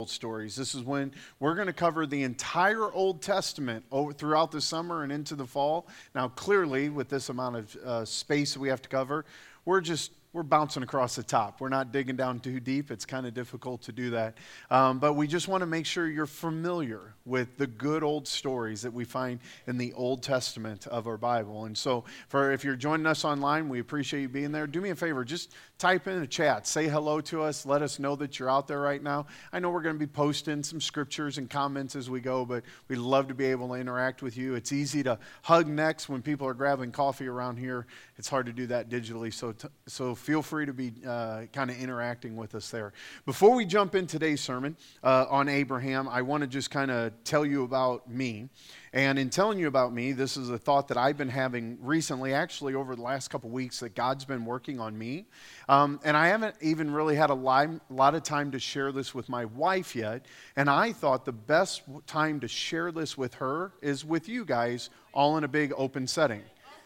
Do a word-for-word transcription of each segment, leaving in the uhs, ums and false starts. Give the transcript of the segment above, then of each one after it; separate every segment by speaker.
Speaker 1: stories. This is when we're going to cover the entire Old Testament over, throughout the summer and into the fall. Now, clearly, with this amount of uh, space that we have to cover, we're just we're bouncing across the top. We're not digging down too deep. It's kind of difficult to do that. Um, but we just want to make sure you're familiar with the good old stories that we find in the Old Testament of our Bible. And so for if you're joining us online, we appreciate you being there. Do me a favor, just type in a chat. Say hello to us. Let us know that you're out there right now. I know we're going to be posting some scriptures and comments as we go, but we'd love to be able to interact with you. It's easy to hug necks when people are grabbing coffee around here. It's hard to do that digitally, so t- so feel free to be uh, kind of interacting with us there. Before we jump in today's sermon uh, on Abraham, I want to just kind of tell you about me. And in telling you about me, this is a thought that I've been having recently, actually over the last couple weeks, that God's been working on me. Um, and I haven't even really had a li- lot of time to share this with my wife yet. And I thought the best time to share this with her is with you guys, all in a big open setting.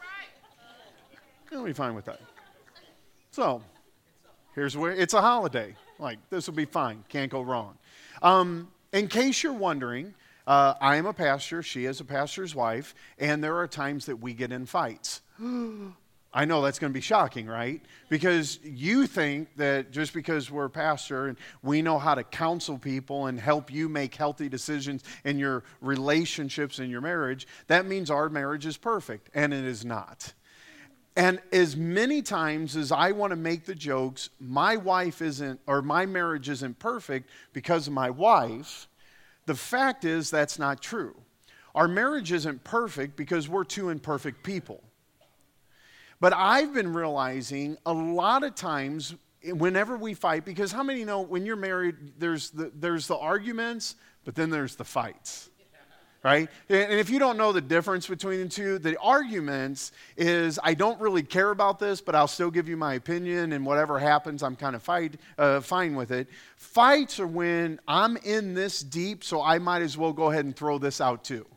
Speaker 1: I'll be fine with that. So, here's where, it's a holiday. Like, this will be fine. Can't go wrong. Um, in case you're wondering, uh, I am a pastor. She is a pastor's wife. And there are times that we get in fights. I know that's going to be shocking, right? Because you think that just because we're a pastor and we know how to counsel people and help you make healthy decisions in your relationships and your marriage, that means our marriage is perfect. And it is not. And as many times as I want to make the jokes, my wife isn't, or my marriage isn't perfect because of my wife, the fact is that's not true. Our marriage isn't perfect because we're two imperfect people. But I've been realizing a lot of times whenever we fight, because how many know when you're married, there's the, there's the arguments, but then there's the fights. Right? And if you don't know the difference between the two, the arguments is I don't really care about this, but I'll still give you my opinion, and whatever happens, I'm kind of fight, uh, fine with it. Fights are when I'm in this deep, so I might as well go ahead and throw this out too.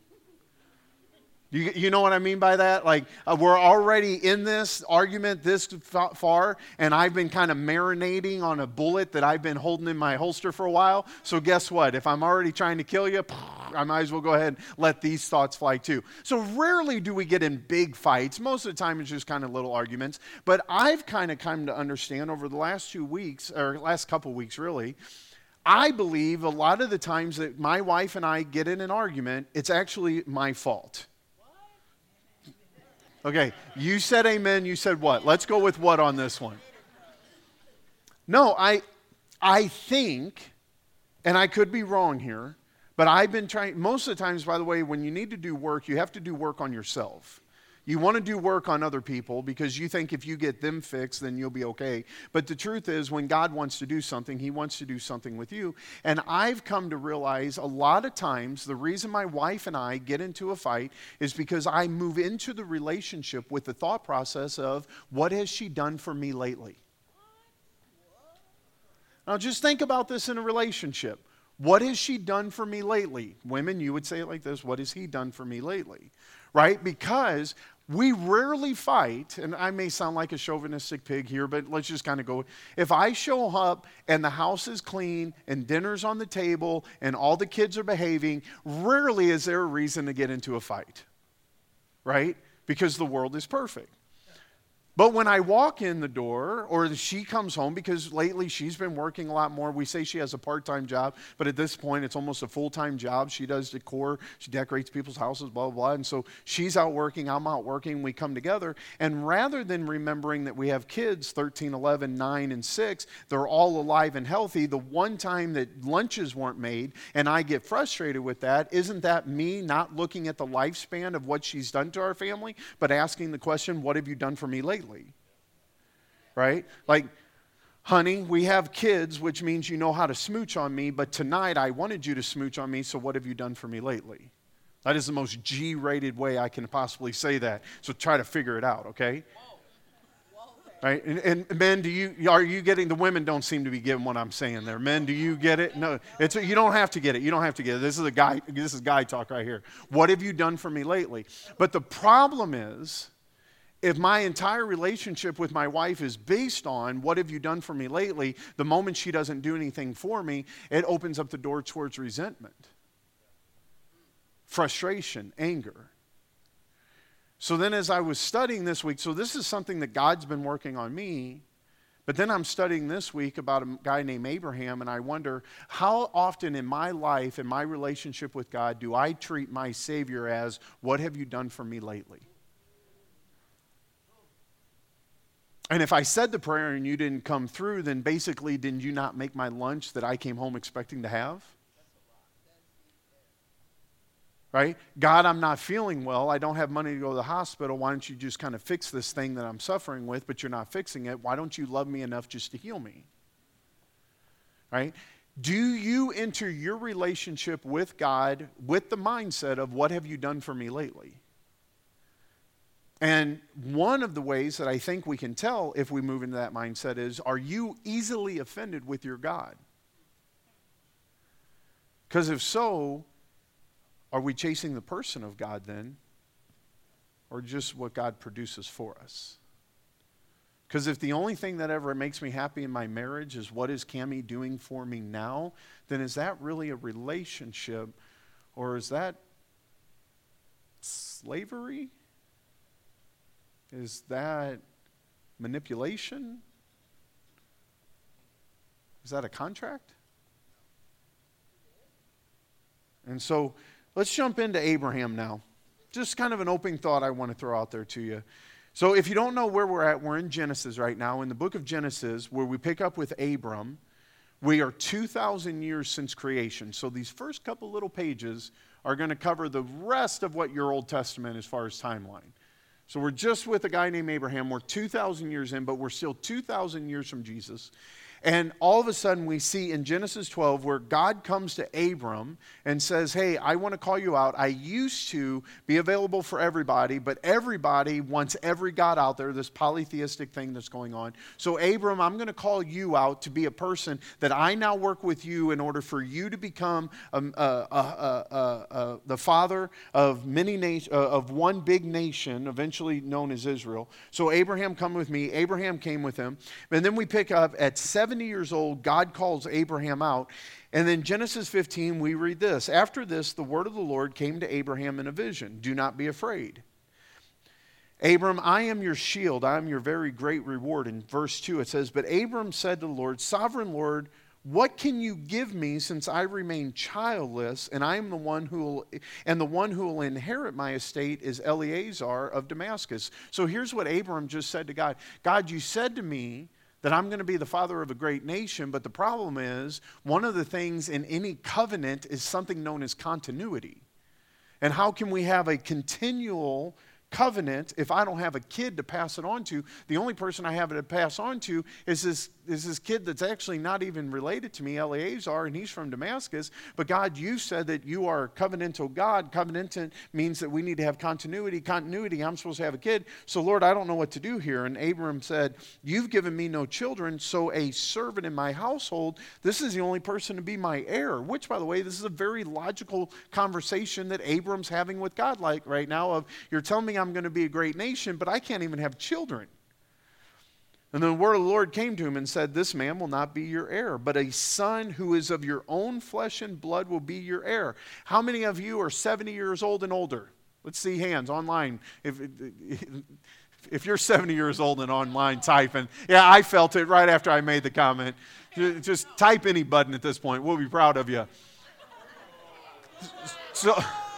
Speaker 1: You, you know what I mean by that? Like, uh, we're already in this argument this far, and I've been kind of marinating on a bullet that I've been holding in my holster for a while. So guess what? If I'm already trying to kill you, I might as well go ahead and let these thoughts fly too. So rarely do we get in big fights. Most of the time it's just kind of little arguments. But I've kind of come to understand over the last two weeks, or last couple weeks really, I believe a lot of the times that my wife and I get in an argument, it's actually my fault. Okay, you said amen, you said what? Let's go with what on this one? No, I I think, and I could be wrong here, but I've been trying, most of the times, by the way, when you need to do work, you have to do work on yourself. You want to do work on other people because you think if you get them fixed, then you'll be okay. But the truth is, when God wants to do something, He wants to do something with you. And I've come to realize a lot of times the reason my wife and I get into a fight is because I move into the relationship with the thought process of, what has she done for me lately? Now just think about this in a relationship. What has she done for me lately? Women, you would say it like this: what has he done for me lately? Right? Because we rarely fight, and I may sound like a chauvinistic pig here, but let's just kind of go. If I show up and the house is clean and dinner's on the table and all the kids are behaving, rarely is there a reason to get into a fight. Right? Because the world is perfect. But when I walk in the door, or she comes home, because lately she's been working a lot more. We say she has a part-time job, but at this point it's almost a full-time job. She does decor, she decorates people's houses, blah, blah, blah. And so she's out working, I'm out working, we come together. And rather than remembering that we have kids, thirteen, eleven, nine, and six, they're all alive and healthy, the one time that lunches weren't made, and I get frustrated with that, isn't that me not looking at the lifespan of what she's done to our family, but asking the question, what have you done for me lately? Right? Like, honey, we have kids, which means you know how to smooch on me, but tonight I wanted you to smooch on me, so what have you done for me lately? That is the most G-rated way I can possibly say that, so try to figure it out, okay? Right? And, and men, do you are you getting, the women don't seem to be getting what I'm saying there. Men, do you get it? No, it's you don't have to get it. You don't have to get it. This is a guy, this is guy talk right here. What have you done for me lately? But the problem is, if my entire relationship with my wife is based on what have you done for me lately, the moment she doesn't do anything for me, it opens up the door towards resentment, frustration, anger. So then as I was studying this week, so this is something that God's been working on me, but then I'm studying this week about a guy named Abraham, and I wonder how often in my life, in my relationship with God, do I treat my Savior as, what have you done for me lately? And if I said the prayer and you didn't come through, then basically did you not make my lunch that I came home expecting to have? Right? God, I'm not feeling well. I don't have money to go to the hospital. Why don't you just kind of fix this thing that I'm suffering with, but you're not fixing it? Why don't you love me enough just to heal me? Right? Do you enter your relationship with God with the mindset of what have you done for me lately? And one of the ways that I think we can tell if we move into that mindset is, are you easily offended with your God? Because if so, are we chasing the person of God then, or just what God produces for us? Because if the only thing that ever makes me happy in my marriage is what is Cammie doing for me now, then is that really a relationship, or is that slavery? Is that manipulation? Is that a contract? And so let's jump into Abraham now. Just kind of an open thought I want to throw out there to you. So if you don't know where we're at, we're in Genesis right now. In the book of Genesis, where we pick up with Abram, we are two thousand years since creation. So these first couple little pages are going to cover the rest of what your Old Testament as far as timeline. So we're just with a guy named Abraham. We're two thousand years in, but we're still two thousand years from Jesus. And all of a sudden we see in Genesis twelve where God comes to Abram and says, hey, I want to call you out. I used to be available for everybody, but everybody wants every God out there, this polytheistic thing that's going on. So Abram, I'm going to call you out to be a person that I now work with you in order for you to become um, uh, uh, uh, uh, uh, the father of many nation, uh, of one big nation, eventually known as Israel. So Abraham, come with me. Abraham came with him. And then we pick up at seventy years old, God calls Abraham out. And then Genesis fifteen, we read this. After this, the word of the Lord came to Abraham in a vision. Do not be afraid. Abram, I am your shield. I am your very great reward. In verse two, it says, but Abram said to the Lord, Sovereign Lord, what can you give me since I remain childless, and I am the one who will, and the one who will inherit my estate is Eleazar of Damascus. So here's what Abram just said to God. God, you said to me that I'm going to be the father of a great nation, but the problem is, one of the things in any covenant is something known as continuity. And how can we have a continual covenant if I don't have a kid to pass it on to? The only person I have it to pass on to is this, is this kid that's actually not even related to me, Eleazar, and he's from Damascus. But God, you said that you are a covenantal God. Covenantal means that we need to have continuity. Continuity, I'm supposed to have a kid. So Lord, I don't know what to do here. And Abram said, you've given me no children, so a servant in my household, this is the only person to be my heir. Which, by the way, this is a very logical conversation that Abram's having with God like right now of, you're telling me I'm going to be a great nation, but I can't even have children. And the word of the Lord came to him and said, this man will not be your heir, but a son who is of your own flesh and blood will be your heir. How many of you are seventy years old and older? Let's see hands online. If, if you're seventy years old and online typing, yeah, I felt it right after I made the comment. Just type any button at this point. We'll be proud of you. So,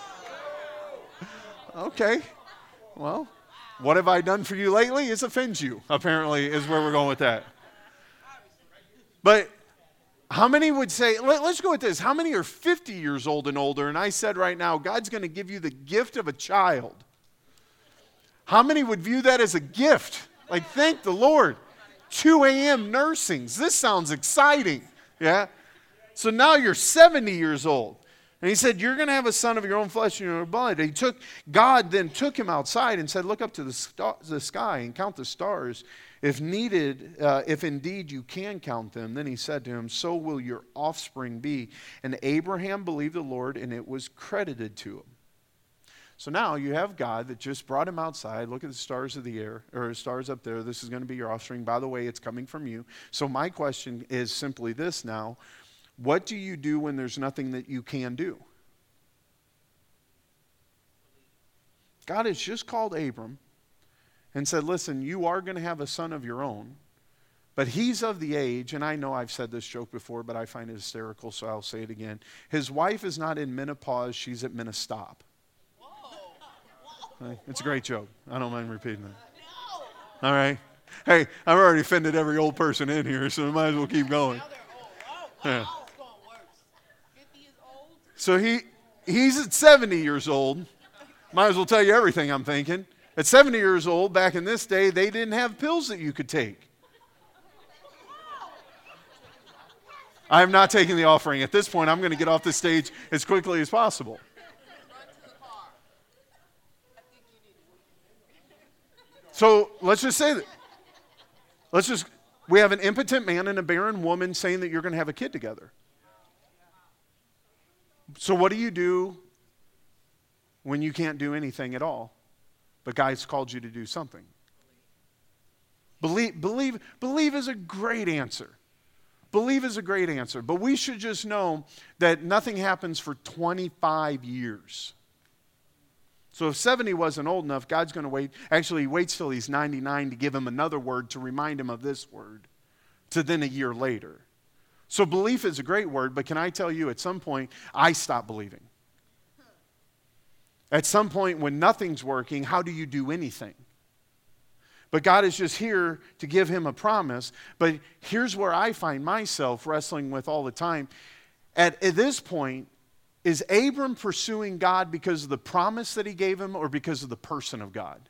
Speaker 1: okay. Well, what have I done for you lately? It offends you, apparently, is where we're going with that. But how many would say, let, let's go with this. How many are fifty years old and older? And I said right now, God's going to give you the gift of a child. How many would view that as a gift? Like, thank the Lord. two a.m. nursings. This sounds exciting. Yeah? So now you're seventy years old. And he said, you're going to have a son of your own flesh and your own blood. And he took, God then took him outside and said, look up to the, star, the sky and count the stars. If needed, uh, if indeed you can count them. Then he said to him, so will your offspring be. And Abraham believed the Lord, and it was credited to him. So now you have God that just brought him outside. Look at the stars of the air, or the stars up there. This is going to be your offspring. By the way, it's coming from you. So my question is simply this now. What do you do when there's nothing that you can do? God has just called Abram and said, listen, you are going to have a son of your own, but he's of the age, and I know I've said this joke before, but I find it hysterical, so I'll say it again. His wife is not in menopause, she's at Ministop. It's a great joke. I don't mind repeating that. All right. Hey, I've already offended every old person in here, so we might as well keep going. Yeah. So he he's at seventy years old. Might as well tell you everything I'm thinking. At seventy years old, back in this day, they didn't have pills that you could take. I am not taking the offering. At this point, I'm going to get off the stage as quickly as possible. So let's just say that. Let's just, we have an impotent man and a barren woman saying that you're going to have a kid together. So what do you do when you can't do anything at all, but God's called you to do something? Believe, believe, believe is a great answer. Believe is a great answer. But we should just know that nothing happens for twenty-five years. So if seventy wasn't old enough, God's going to wait. Actually, he waits till he's ninety-nine to give him another word to remind him of this word, to then a year later. So belief is a great word, but can I tell you, at some point, I stopped believing. At some point, when nothing's working, how do you do anything? But God is just here to give him a promise. But here's where I find myself wrestling with all the time. At, at this point, is Abram pursuing God because of the promise that he gave him or because of the person of God?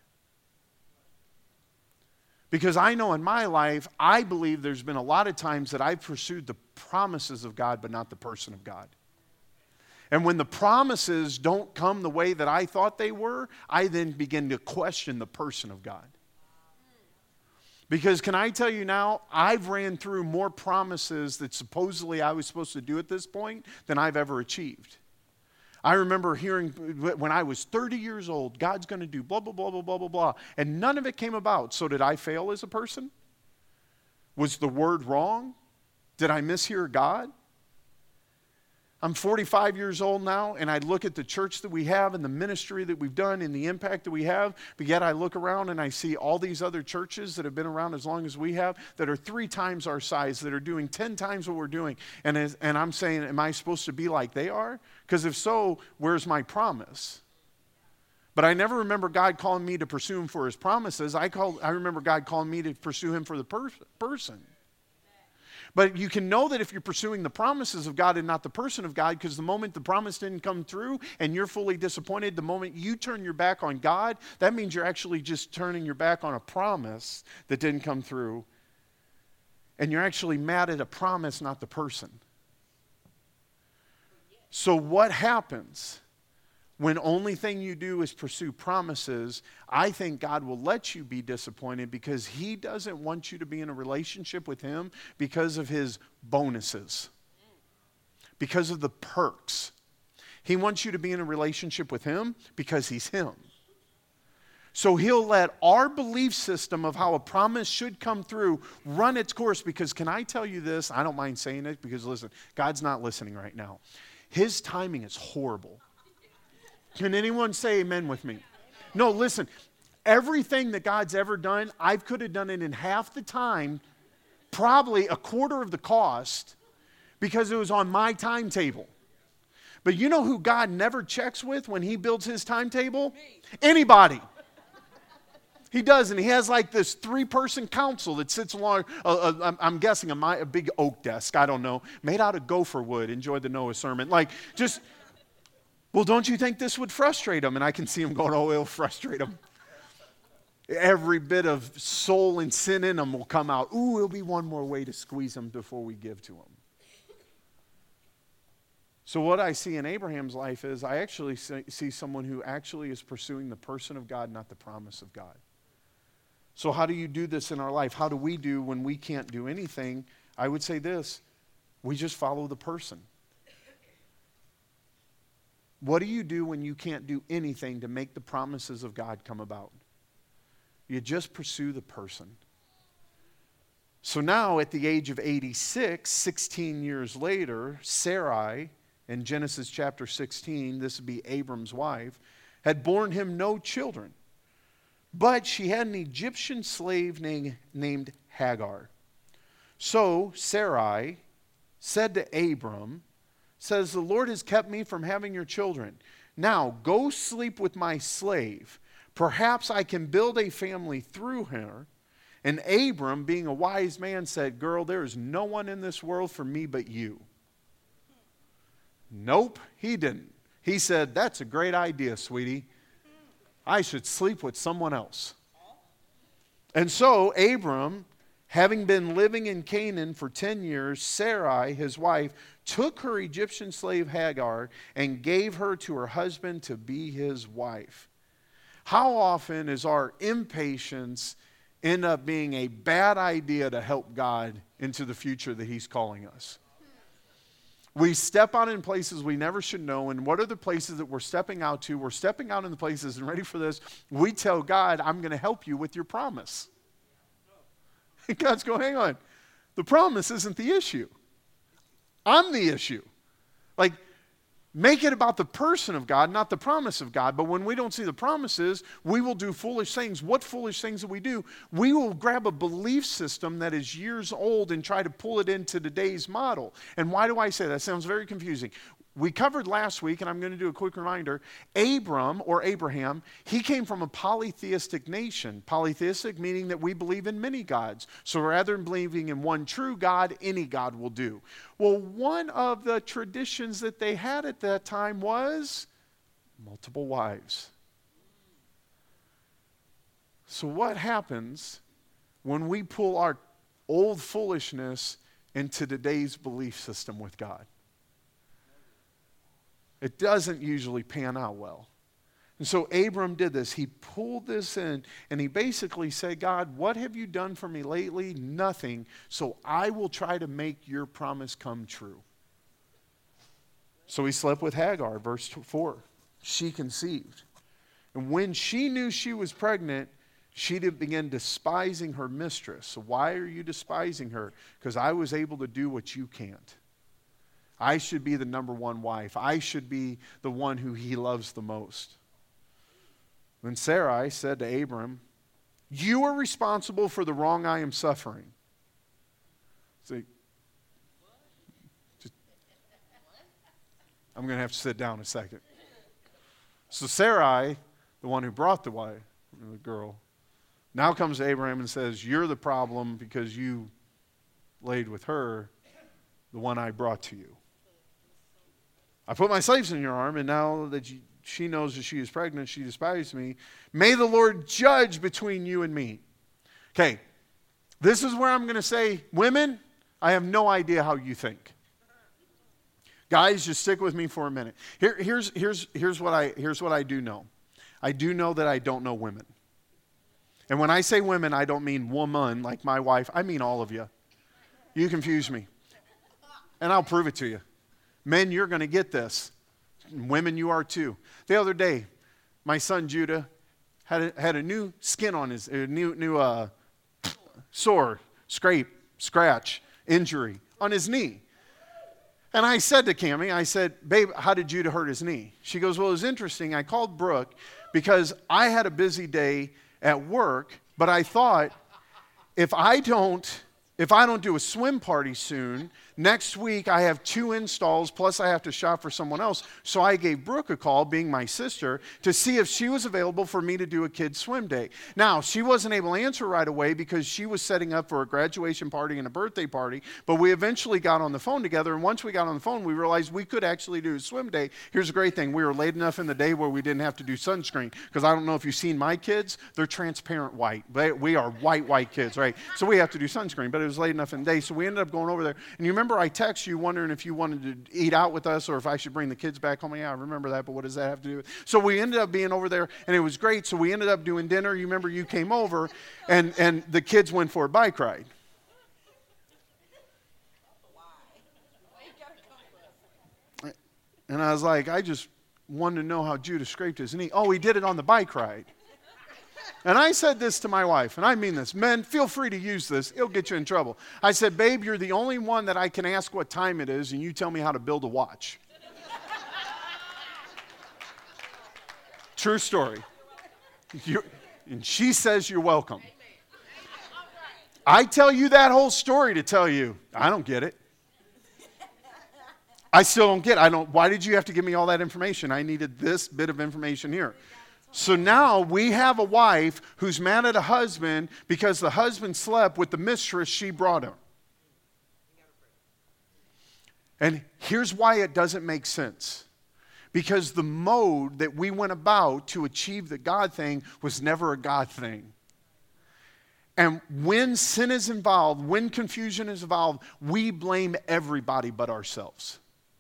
Speaker 1: Because I know in my life, I believe there's been a lot of times that I've pursued the promises of God, but not the person of God. And when the promises don't come the way that I thought they were, I then begin to question the person of God. Because can I tell you now, I've ran through more promises that supposedly I was supposed to do at this point than I've ever achieved. I remember hearing when I was thirty years old, God's going to do blah, blah, blah, blah, blah, blah, blah. And none of it came about. So did I fail as a person? Was the word wrong? Did I mishear God? I'm forty-five years old now, and I look at the church that we have and the ministry that we've done and the impact that we have, but yet I look around and I see all these other churches that have been around as long as we have that are three times our size, that are doing ten times what we're doing. And, as, and I'm saying, am I supposed to be like they are? Because if so, where's my promise? But I never remember God calling me to pursue him for his promises. I, called, I remember God calling me to pursue him for the per- person. But you can know that if you're pursuing the promises of God and not the person of God, because the moment the promise didn't come through and you're fully disappointed, the moment you turn your back on God, that means you're actually just turning your back on a promise that didn't come through. And you're actually mad at a promise, not the person. So what happens when only thing you do is pursue promises? I think God will let you be disappointed because he doesn't want you to be in a relationship with him because of his bonuses, because of the perks. He wants you to be in a relationship with him because he's him. So he'll let our belief system of how a promise should come through run its course, because can I tell you this? I don't mind saying it because listen, God's not listening right now. His timing is horrible. Can anyone say amen with me? No, listen. Everything that God's ever done, I could have done it in half the time, probably a quarter of the cost, because it was on my timetable. But you know who God never checks with when he builds his timetable? Anybody. He does, and he has like this three-person council that sits along, uh, uh, I'm guessing, a, my, a big oak desk, I don't know, made out of gopher wood. Enjoyed the Noah sermon. Like, just... Well, don't you think this would frustrate them? And I can see them going, oh, it'll frustrate them. Every bit of soul and sin in them will come out. Ooh, it'll be one more way to squeeze them before we give to them. So what I see in Abraham's life is I actually see someone who actually is pursuing the person of God, not the promise of God. So how do you do this in our life? How do we do when we can't do anything? I would say this: we just follow the person. What do you do when you can't do anything to make the promises of God come about? You just pursue the person. So now at the age of eighty-six, sixteen years later, Sarai, in Genesis chapter sixteen, this would be Abram's wife, had borne him no children. But she had an Egyptian slave named, named Hagar. So Sarai said to Abram, says, the Lord has kept me from having your children. Now go sleep with my slave. Perhaps I can build a family through her. And Abram, being a wise man, said, girl, there is no one in this world for me but you. Nope, he didn't. He said, that's a great idea, sweetie. I should sleep with someone else. And so Abram, having been living in Canaan for ten years, Sarai, his wife, took her Egyptian slave Hagar and gave her to her husband to be his wife. How often is our impatience end up being a bad idea to help God into the future that he's calling us? We step out in places we never should know, and what are the places that we're stepping out to? We're stepping out in the places, and ready for this, we tell God, I'm going to help you with your promise. And God's going, hang on, the promise isn't the issue. I'm the issue. Like, make it about the person of God, not the promise of God. But when we don't see the promises, we will do foolish things. What foolish things do we do? We will grab a belief system that is years old and try to pull it into today's model. And why do I say that? That sounds very confusing. We covered last week, and I'm going to do a quick reminder, Abram, or Abraham, he came from a polytheistic nation. Polytheistic meaning that we believe in many gods. So rather than believing in one true God, any God will do. Well, one of the traditions that they had at that time was multiple wives. So what happens when we pull our old foolishness into today's belief system with God? It doesn't usually pan out well. And so Abram did this. He pulled this in, and he basically said, God, what have you done for me lately? Nothing. So I will try to make your promise come true. So he slept with Hagar, verse four. She conceived. And when she knew she was pregnant, she did begin despising her mistress. So why are you despising her? Because I was able to do what you can't. I should be the number one wife. I should be the one who he loves the most. Then Sarai said to Abram, you are responsible for the wrong I am suffering. See, just, I'm going to have to sit down a second. So Sarai, the one who brought the wife, the girl, now comes to Abraham and says, you're the problem because you laid with her, the one I brought to you. I put my slaves in your arm, and now that you, she knows that she is pregnant, she despises me. May the Lord judge between you and me. Okay, this is where I'm going to say, women, I have no idea how you think. Guys, just stick with me for a minute. Here, here's, here's, here's, what I, here's what I do know. I do know that I don't know women. And when I say women, I don't mean woman like my wife. I mean all of you. You confuse me. And I'll prove it to you. Men, you're going to get this. Women, you are too. The other day, my son Judah had a, had a new skin on his, a new, new uh, sore, scrape, scratch, injury on his knee. And I said to Cammie, I said, babe, how did Judah hurt his knee? She goes, well, it was interesting. I called Brooke because I had a busy day at work, but I thought if I don't, if I don't do a swim party soon, next week I have two installs, plus I have to shop for someone else. So I gave Brooke a call, being my sister, to see if she was available for me to do a kid's swim day. Now, she wasn't able to answer right away because she was setting up for a graduation party and a birthday party, but we eventually got on the phone together, and once we got on the phone, we realized we could actually do a swim day. Here's a great thing. We were late enough in the day where we didn't have to do sunscreen, because I don't know if you've seen my kids. They're transparent white. They, we are white, white kids, right? So we have to do sunscreen, but it was late enough in the day, so we ended up going over there. And you remember I texted you wondering if you wanted to eat out with us or if I should bring the kids back home. Yeah, I remember that, but what does that have to do with it? So we ended up being over there, and it was great. So we ended up doing dinner. You remember you came over, and, and the kids went for a bike ride. And I was like, I just wanted to know how Judah scraped his knee. Oh, he did it on the bike ride. And I said this to my wife, and I mean this. Men, feel free to use this. It'll get you in trouble. I said, babe, you're the only one that I can ask what time it is, and you tell me how to build a watch. True story. You're, and she says you're welcome. I tell you that whole story to tell you, I don't get it. I still don't get it. I don't, why did you have to give me all that information? I needed this bit of information here. So now we have a wife who's mad at a husband because the husband slept with the mistress she brought him. And here's why it doesn't make sense. Because the mode that we went about to achieve the God thing was never a God thing. And when sin is involved, when confusion is involved, we blame everybody but ourselves.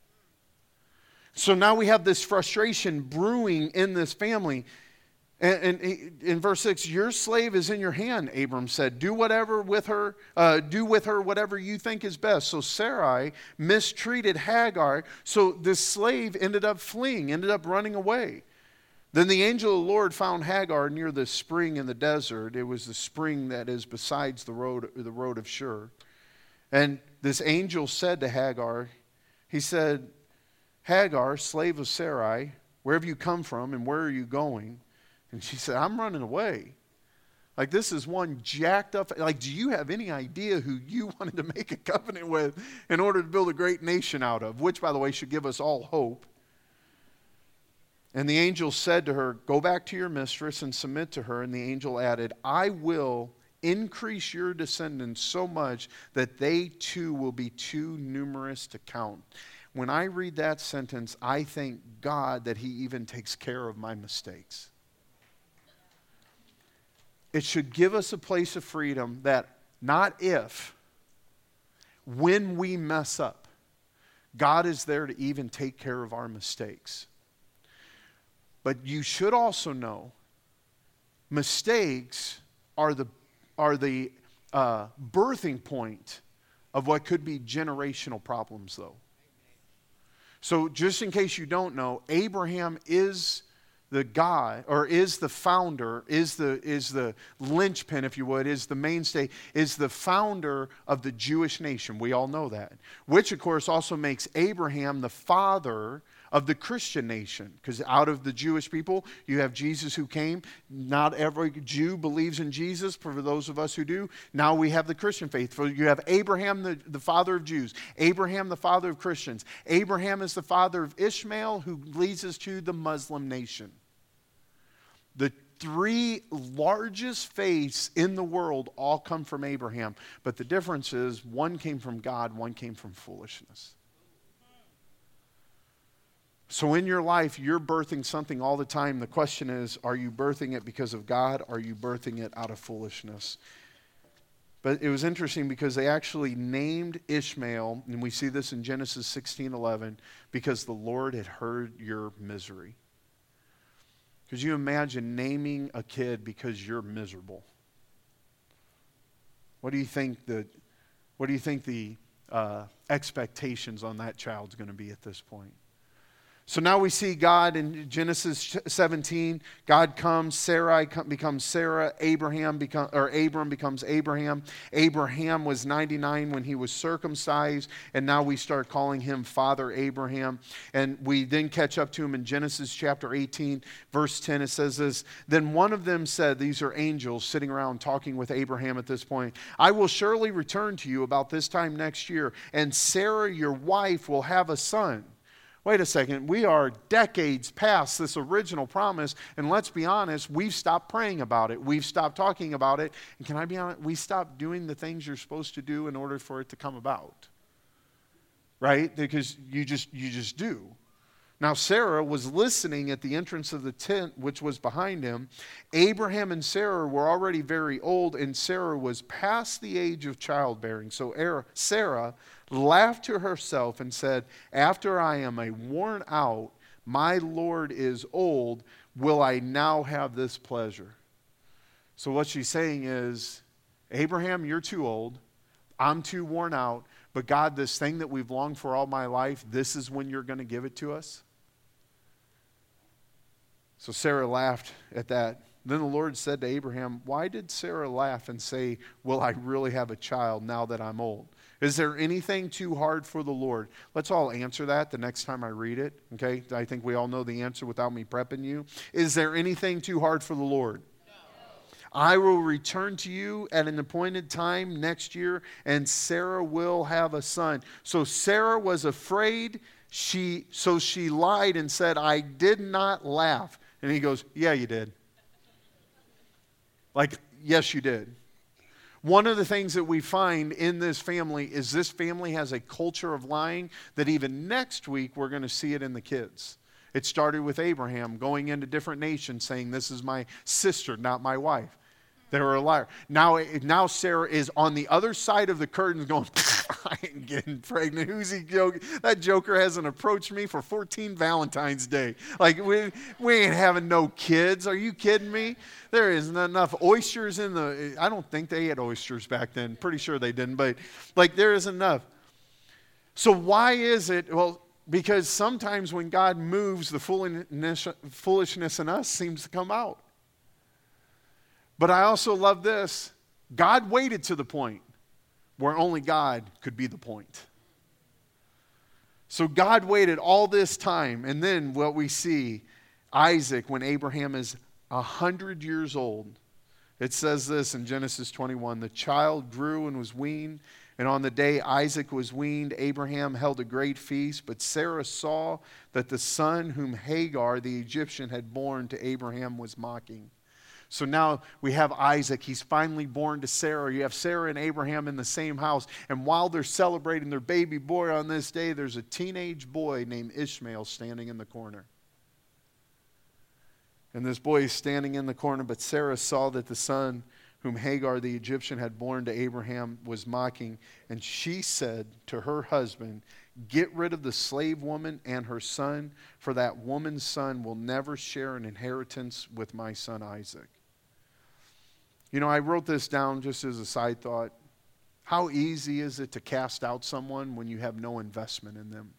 Speaker 1: So now we have this frustration brewing in this family. And, and in verse six, your slave is in your hand, Abram said. Do whatever with her, uh, do with her whatever you think is best. So Sarai mistreated Hagar. So this slave ended up fleeing, ended up running away. Then the angel of the Lord found Hagar near the spring in the desert. It was the spring that is besides the road, the road of Shur. And this angel said to Hagar, he said, Hagar, slave of Sarai, where have you come from and where are you going? And she said, I'm running away. Like, this is one jacked up. Like, do you have any idea who you wanted to make a covenant with in order to build a great nation out of? Which, by the way, should give us all hope. And the angel said to her, go back to your mistress and submit to her. And the angel added, I will increase your descendants so much that they too will be too numerous to count. When I read that sentence, I thank God that he even takes care of my mistakes. It should give us a place of freedom that not if, when we mess up, God is there to even take care of our mistakes. But you should also know, mistakes are the, are the uh, birthing point of what could be generational problems, though. So just in case you don't know, Abraham is the guy, or is the founder, is the, is the linchpin, if you would, is the mainstay, is the founder of the Jewish nation. We all know that. Which, of course, also makes Abraham the father of the Christian nation. Because out of the Jewish people, you have Jesus who came. Not every Jew believes in Jesus. For those of us who do, now we have the Christian faith. So you have Abraham, the, the father of Jews. Abraham, the father of Christians. Abraham is the father of Ishmael, who leads us to the Muslim nation. The three largest faiths in the world all come from Abraham. But the difference is one came from God, one came from foolishness. So in your life, you're birthing something all the time. The question is, are you birthing it because of God? Or are you birthing it out of foolishness? But it was interesting because they actually named Ishmael, and we see this in Genesis sixteen eleven, because the Lord had heard your misery. Could you imagine naming a kid because you're miserable? What do you think the, what do you think the uh, expectations on that child's going to be at this point? So now we see God in Genesis seventeen. God comes, Sarai becomes Sarah, Abraham become, or Abram becomes Abraham. Abraham was ninety-nine when he was circumcised, and now we start calling him Father Abraham. And we then catch up to him in Genesis chapter eighteen, verse ten. It says this, then one of them said, these are angels sitting around talking with Abraham at this point, I will surely return to you about this time next year, and Sarah, your wife, will have a son. Wait a second, we are decades past this original promise, and let's be honest, we've stopped praying about it. We've stopped talking about it, and can I be honest, we stopped doing the things you're supposed to do in order for it to come about. Right? Because you just you just do. Now Sarah was listening at the entrance of the tent, which was behind him. Abraham and Sarah were already very old, and Sarah was past the age of childbearing. So Sarah laughed to herself and said, after I am a worn out, my Lord is old, will I now have this pleasure? So what she's saying is, Abraham, you're too old. I'm too worn out. But God, this thing that we've longed for all my life, this is when you're going to give it to us? So Sarah laughed at that. Then the Lord said to Abraham, why did Sarah laugh and say, will I really have a child now that I'm old? Is there anything too hard for the Lord? Let's all answer that the next time I read it, okay? I think we all know the answer without me prepping you. Is there anything too hard for the Lord? No. I will return to you at an appointed time next year, and Sarah will have a son. So Sarah was afraid, she, so she lied and said, I did not laugh. And he goes, yeah, you did. Like, yes, you did. One of the things that we find in this family is this family has a culture of lying that even next week we're going to see it in the kids. It started with Abraham going into different nations saying, this is my sister, not my wife. They were a liar. Now, now Sarah is on the other side of the curtains going, I ain't getting pregnant. Who's he joking? That joker hasn't approached me for fourteen Valentine's Day. Like, we, we ain't having no kids. Are you kidding me? There isn't enough oysters in the, I don't think they had oysters back then. Pretty sure they didn't, but like there isn't enough. So why is it? Well, because sometimes when God moves, the foolishness, foolishness in us seems to come out. But I also love this. God waited to the point where only God could be the point. So God waited all this time. And then what we see, Isaac, when Abraham is a hundred years old, it says this in Genesis twenty-one, the child grew and was weaned. And on the day Isaac was weaned, Abraham held a great feast. But Sarah saw that the son whom Hagar, the Egyptian, had borne to Abraham was mocking. So now we have Isaac. He's finally born to Sarah. You have Sarah and Abraham in the same house. And while they're celebrating their baby boy on this day, there's a teenage boy named Ishmael standing in the corner. And this boy is standing in the corner, but Sarah saw that the son whom Hagar the Egyptian had borne to Abraham was mocking. And she said to her husband, get rid of the slave woman and her son, for that woman's son will never share an inheritance with my son Isaac. You know, I wrote this down just as a side thought. How easy is it to cast out someone when you have no investment in them?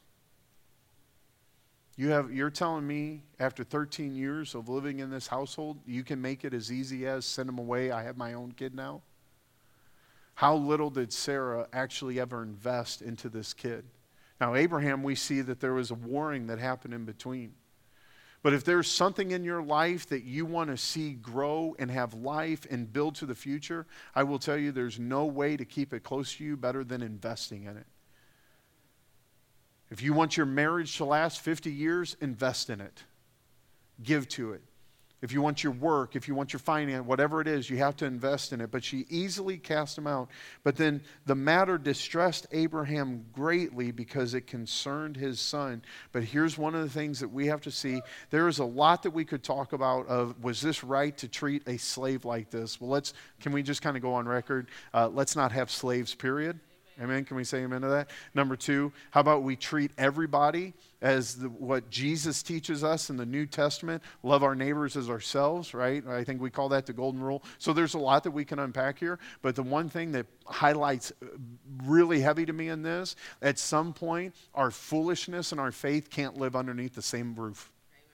Speaker 1: You have, you're telling me after thirteen years of living in this household, you can make it as easy as send them away, I have my own kid now? How little did Sarah actually ever invest into this kid? Now, Abraham, we see that there was a warring that happened in between. But if there's something in your life that you want to see grow and have life and build to the future, I will tell you there's no way to keep it close to you better than investing in it. If you want your marriage to last fifty years, invest in it. Give to it. If you want your work, if you want your finance, whatever it is, you have to invest in it. But she easily cast him out. But then the matter distressed Abraham greatly because it concerned his son. But here's one of the things that we have to see. There is a lot that we could talk about of, was this right to treat a slave like this? Well, let's, can we just kind of go on record? Uh, let's not have slaves, period. Amen. Can we say amen to that? Number two, how about we treat everybody as the, what Jesus teaches us in the New Testament? Love our neighbors as ourselves, right? I think we call that the golden rule. So there's a lot that we can unpack here. But the one thing that highlights really heavy to me in this, at some point, our foolishness and our faith can't live underneath the same roof.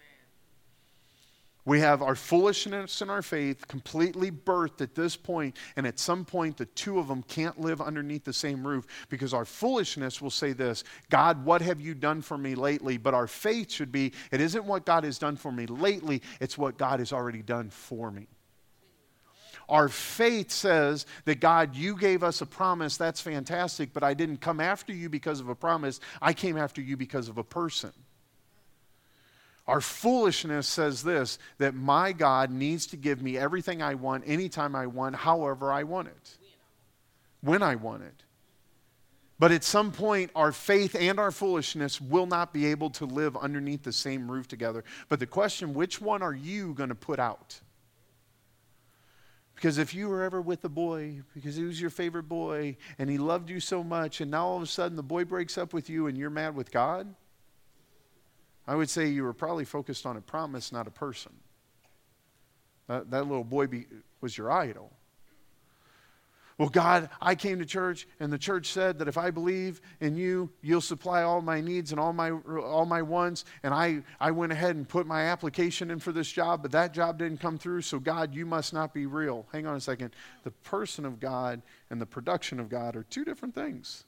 Speaker 1: We have our foolishness and our faith completely birthed at this point, and at some point the two of them can't live underneath the same roof, because our foolishness will say this, God, what have you done for me lately? But our faith should be, it isn't what God has done for me lately, it's what God has already done for me. Our faith says that, God, you gave us a promise, that's fantastic, but I didn't come after you because of a promise, I came after you because of a person. Our foolishness says this, that my God needs to give me everything I want, anytime I want, however I want it, when I want it. But at some point, our faith and our foolishness will not be able to live underneath the same roof together. But the question, which one are you going to put out? Because if you were ever with a boy, because he was your favorite boy, and he loved you so much, and now all of a sudden the boy breaks up with you and you're mad with God, I would say you were probably focused on a promise, not a person. That, that little boy be, was your idol. Well, God, I came to church and the church said that if I believe in you, you'll supply all my needs and all my all my wants. And I, I went ahead and put my application in for this job, but that job didn't come through. So God, you must not be real. Hang on a second. The person of God and the production of God are two different things.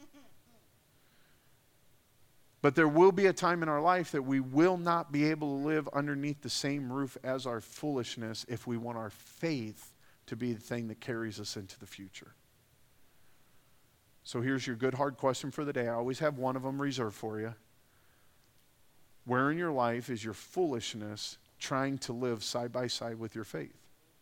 Speaker 1: But there will be a time in our life that we will not be able to live underneath the same roof as our foolishness if we want our faith to be the thing that carries us into the future. So here's your good hard question for the day. I always have one of them reserved for you. Where in your life is your foolishness trying to live side by side with your faith?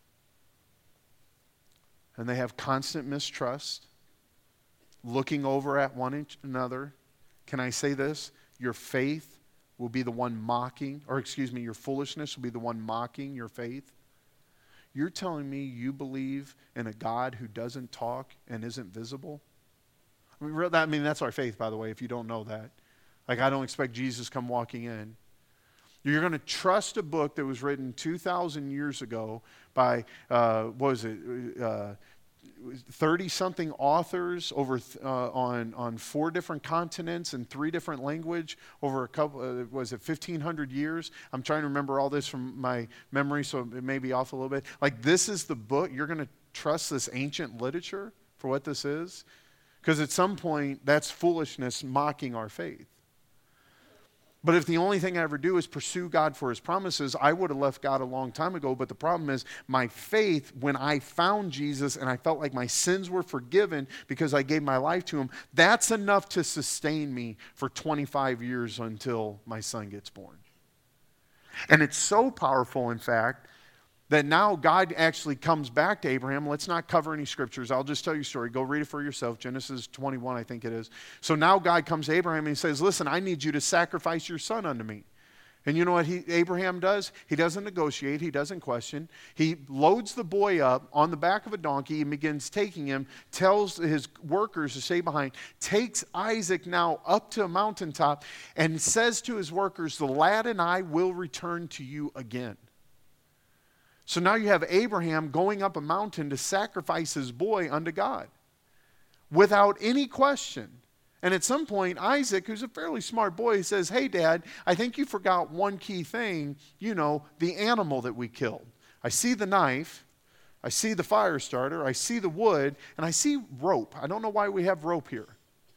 Speaker 1: And they have constant mistrust, looking over at one another. Can I say this? Your faith will be the one mocking, or excuse me, your foolishness will be the one mocking your faith. You're telling me you believe in a God who doesn't talk and isn't visible? I mean, I mean, that's our faith, by the way, if you don't know that. Like, I don't expect Jesus to come walking in. You're going to trust a book that was written two thousand years ago by, uh, what was it, uh, thirty-something authors over uh, on on four different continents and three different language over a couple, uh, was it fifteen hundred years? I'm trying to remember all this from my memory, so it may be off a little bit. Like, this is the book. You're going to trust this ancient literature for what this is? Because at some point, that's foolishness mocking our faith. But if the only thing I ever do is pursue God for his promises, I would have left God a long time ago. But the problem is my faith, when I found Jesus and I felt like my sins were forgiven because I gave my life to him, that's enough to sustain me for twenty-five years until my son gets born. And it's so powerful, in fact, that now God actually comes back to Abraham. Let's not cover any scriptures. I'll just tell you a story. Go read it for yourself. Genesis twenty-one, I think it is. So now God comes to Abraham and he says, listen, I need you to sacrifice your son unto me. And you know what he, Abraham does? He doesn't negotiate. He doesn't question. He loads the boy up on the back of a donkey and begins taking him, tells his workers to stay behind, takes Isaac now up to a mountaintop and says to his workers, the lad and I will return to you again. So now you have Abraham going up a mountain to sacrifice his boy unto God without any question. And at some point, Isaac, who's a fairly smart boy, says, hey, Dad, I think you forgot one key thing, you know, the animal that we killed. I see the knife, I see the fire starter, I see the wood, and I see rope. I don't know why we have rope here.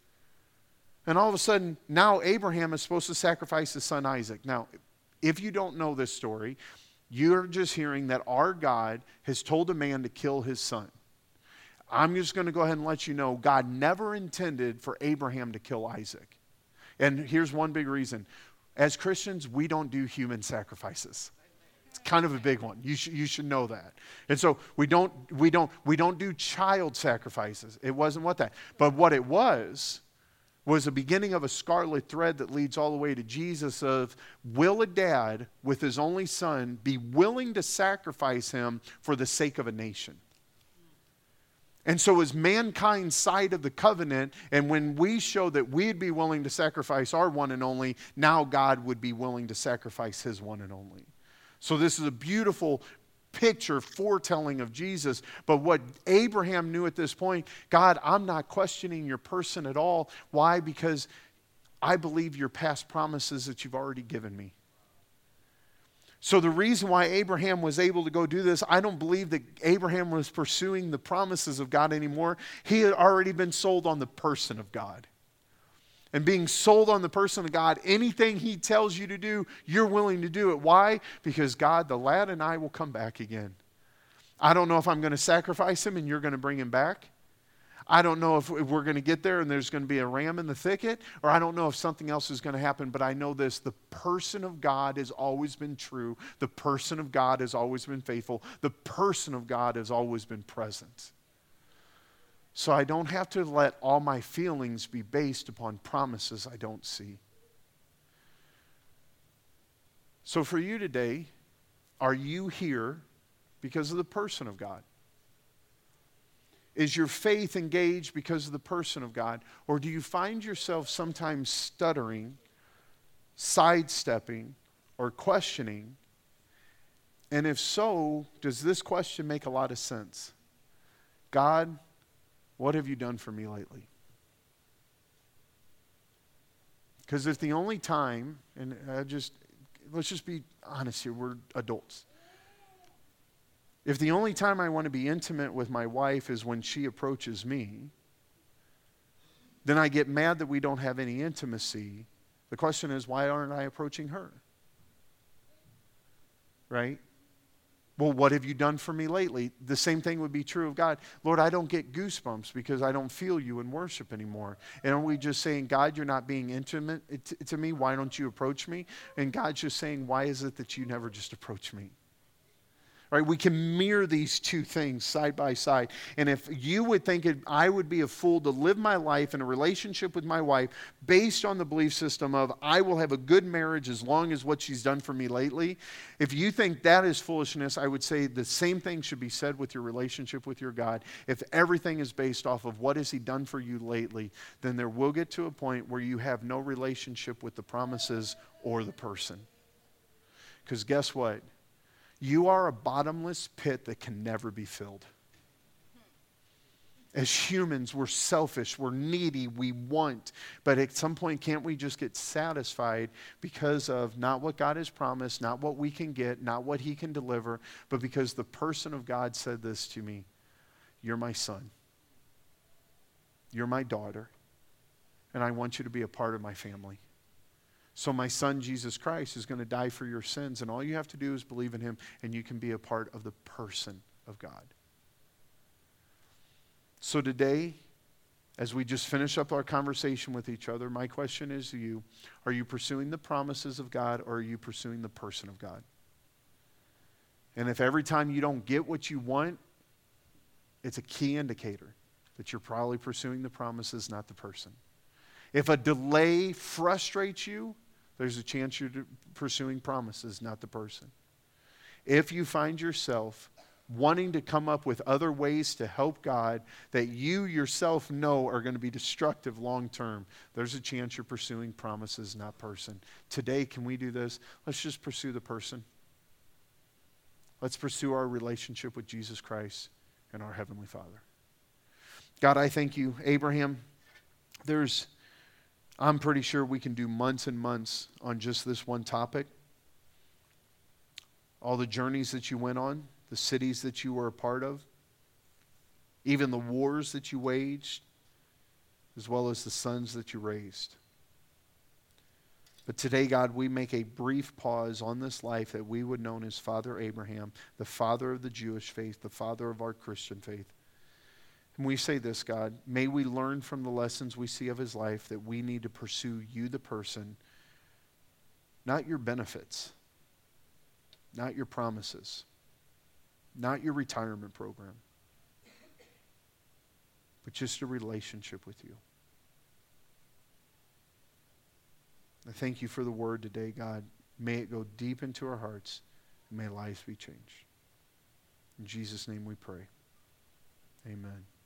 Speaker 1: And all of a sudden, now Abraham is supposed to sacrifice his son Isaac. Now, if you don't know this story, you're just hearing that our God has told a man to kill his son. I'm just going to go ahead and let you know God never intended for Abraham to kill Isaac. And here's one big reason. As Christians, we don't do human sacrifices. It's kind of a big one. You should, you should know that. And so we don't, we don't, we don't do child sacrifices. It wasn't what that. But what it was, was the beginning of a scarlet thread that leads all the way to Jesus of, will a dad with his only son be willing to sacrifice him for the sake of a nation? And so as mankind's side of the covenant, and when we show that we'd be willing to sacrifice our one and only, now God would be willing to sacrifice his one and only. So this is a beautiful picture, foretelling of Jesus. But what Abraham knew at this point, God, I'm not questioning your person at all. Why? Because I believe your past promises that you've already given me. So the reason why Abraham was able to go do this, I don't believe that Abraham was pursuing the promises of God anymore. He had already been sold on the person of God. And being sold on the person of God, anything he tells you to do, you're willing to do it. Why? Because God, the lad and I will come back again. I don't know if I'm going to sacrifice him and you're going to bring him back. I don't know if we're going to get there and there's going to be a ram in the thicket, or I don't know if something else is going to happen, but I know this, the person of God has always been true. The person of God has always been faithful. The person of God has always been present. So I don't have to let all my feelings be based upon promises I don't see. So for you today, are you here because of the person of God? Is your faith engaged because of the person of God? Or do you find yourself sometimes stuttering, sidestepping, or questioning? And if so, does this question make a lot of sense? God, What have you done for me lately? Because if the only time, and I just, let's just be honest here, we're adults. If the only time I want to be intimate with my wife is when she approaches me, then I get mad that we don't have any intimacy. The question is, why aren't I approaching her? Right? Well, what have you done for me lately? The same thing would be true of God. Lord, I don't get goosebumps because I don't feel you in worship anymore. And are we just saying, God, you're not being intimate to me? Why don't you approach me? And God's just saying, why is it that you never just approach me? Right? We can mirror these two things side by side. And if you would think it, I would be a fool to live my life in a relationship with my wife based on the belief system of I will have a good marriage as long as what she's done for me lately, if you think that is foolishness, I would say the same thing should be said with your relationship with your God. If everything is based off of what has he done for you lately, then there will get to a point where you have no relationship with the promises or the person. Because guess what? You are a bottomless pit that can never be filled. As humans, we're selfish, we're needy, we want. But at some point, can't we just get satisfied because of not what God has promised, not what we can get, not what he can deliver, but because the person of God said this to me, you're my son, you're my daughter, and I want you to be a part of my family. So my son, Jesus Christ, is going to die for your sins, and all you have to do is believe in him, and you can be a part of the person of God. So today, as we just finish up our conversation with each other, my question is to you, are you pursuing the promises of God, or are you pursuing the person of God? And if every time you don't get what you want, it's a key indicator that you're probably pursuing the promises, not the person. If a delay frustrates you, there's a chance you're pursuing promises, not the person. If you find yourself wanting to come up with other ways to help God that you yourself know are going to be destructive long term, there's a chance you're pursuing promises, not person. Today, can we do this? Let's just pursue the person. Let's pursue our relationship with Jesus Christ and our Heavenly Father. God, I thank you. Abraham, there's I'm pretty sure we can do months and months on just this one topic. All the journeys that you went on, the cities that you were a part of, even the wars that you waged, as well as the sons that you raised. But today, God, we make a brief pause on this life that we would know as Father Abraham, the father of the Jewish faith, the father of our Christian faith. And we say this, God, may we learn from the lessons we see of his life that we need to pursue you, the person, not your benefits, not your promises, not your retirement program, but just a relationship with you. I thank you for the word today, God. May it go deep into our hearts, and may lives be changed. In Jesus' name we pray. Amen.